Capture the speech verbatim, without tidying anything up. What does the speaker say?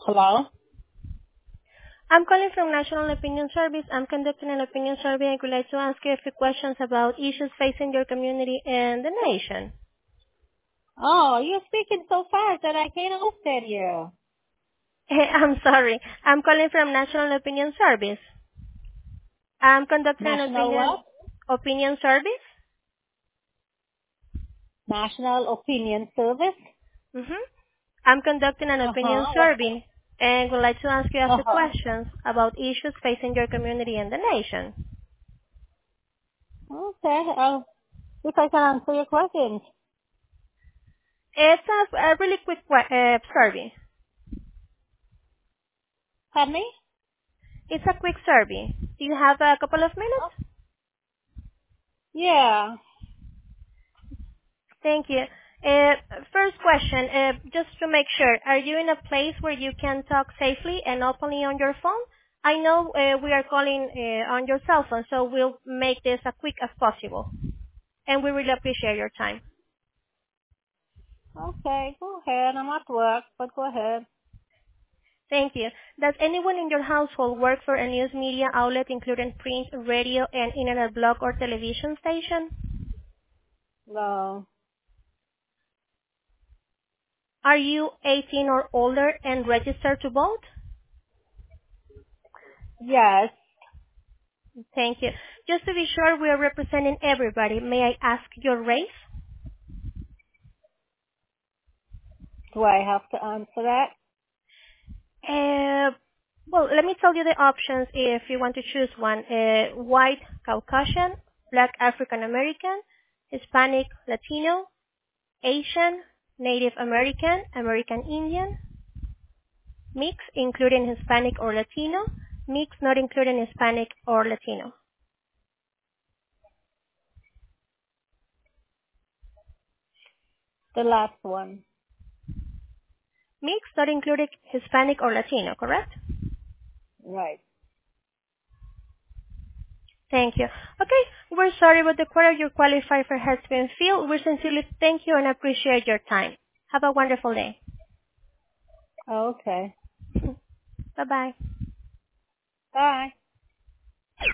Hello? I'm calling from National Opinion Service. I'm conducting an opinion survey. I would like to ask you a few questions about issues facing your community and the nation. Oh, you're speaking so fast that I can't understand you. Hey, I'm sorry. I'm calling from National Opinion Service. I'm conducting an National opinion what? opinion service. National Opinion Service? Mm-hmm. I'm conducting an opinion Uh-huh. What? survey and would like to ask you a few Uh-huh. questions about issues facing your community and the nation. Okay. I'll see if I can answer your questions. It's a, a really quick que- uh, survey. Pardon me? It's a quick survey. Do you have a couple of minutes? Oh. Yeah. Thank you. Uh, First question, uh, just to make sure, are you in a place where you can talk safely and openly on your phone? I know uh, we are calling uh, on your cell phone, so we'll make this as quick as possible, and we really appreciate your time. Okay, go ahead. I'm at work, but go ahead. Thank you. Does anyone in your household work for a news media outlet, including print, radio, and internet blog or television station? No. Are you eighteen or older and registered to vote? Yes. Thank you. Just to be sure we are representing everybody, may I ask your race? Do I have to answer that? Uh, well, let me tell you the options if you want to choose one. Uh, white Caucasian, black African American, Hispanic Latino, Asian, Native American, American Indian, mix including Hispanic or Latino, mix not including Hispanic or Latino. The last one. Mix not including Hispanic or Latino, correct? Right. Thank you. Okay, we're sorry, but the quota you qualify for has been filled. We sincerely thank you and appreciate your time. Have a wonderful day. Okay. Bye-bye. Bye.